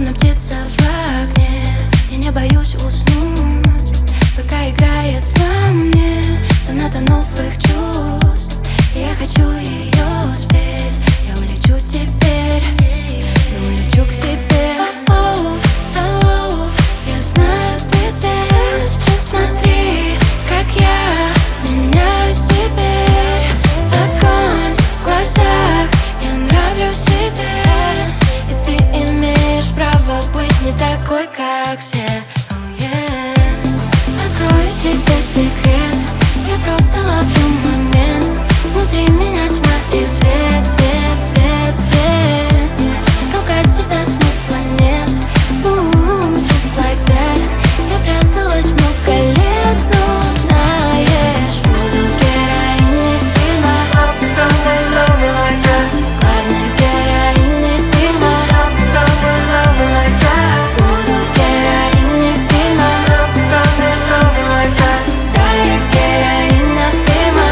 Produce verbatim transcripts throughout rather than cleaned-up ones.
словно птица в окне. Я не боюсь уснуть, пока играет во мне соната новых чувств. И я хочу ее спеть. Я улечу теперь, я улечу к себе. Oh, hello, я знаю, ты здесь. Смотри, как я меняюсь теперь. Огонь в глазах, я нравлюсь себе. И ты имеешь право быть не такой, как все. Oh, yeah. Открою тебе секрет, я просто ловлю момент. Внутри меня тьма и свет, свет, свет, свет. Yeah. Ругать себя смысла нет. Ooh, just like that. Я пряталась много лет, но знаешь, буду героиней фильма. Главной героиней фильма. Буду героиней фильма. Да, я героиня фильма.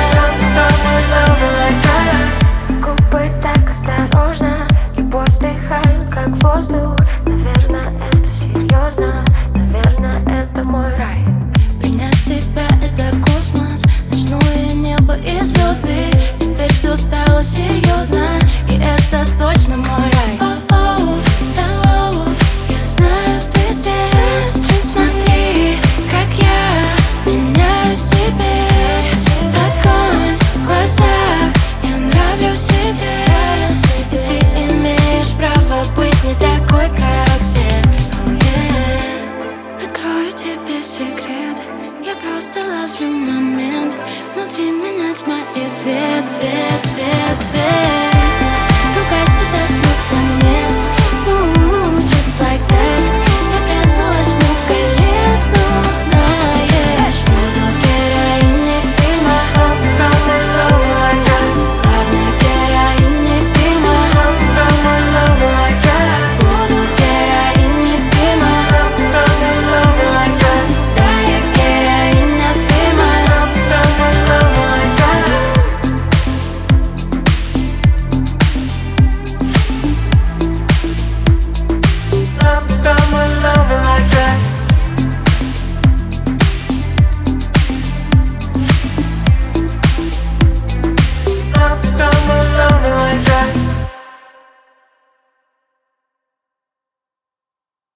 Губы так осторожно, любовь вдыхают, как воздух. Наверное, это серьезно, наверное, это мой рай. Принять себя — это космос, ночное небо и звезды. Теперь все стало серьезно, и это точно мой рай. Oh, hello, я знаю, ты здесь. Смотри, как я меняюсь теперь. Огонь в глазах, я нравлюсь себе. И ты имеешь право быть не такой, как все. Oh, yeah. Открою тебе секрет, я просто ловлю момент. Внутри меня тьма и свет, свет, свет, свет.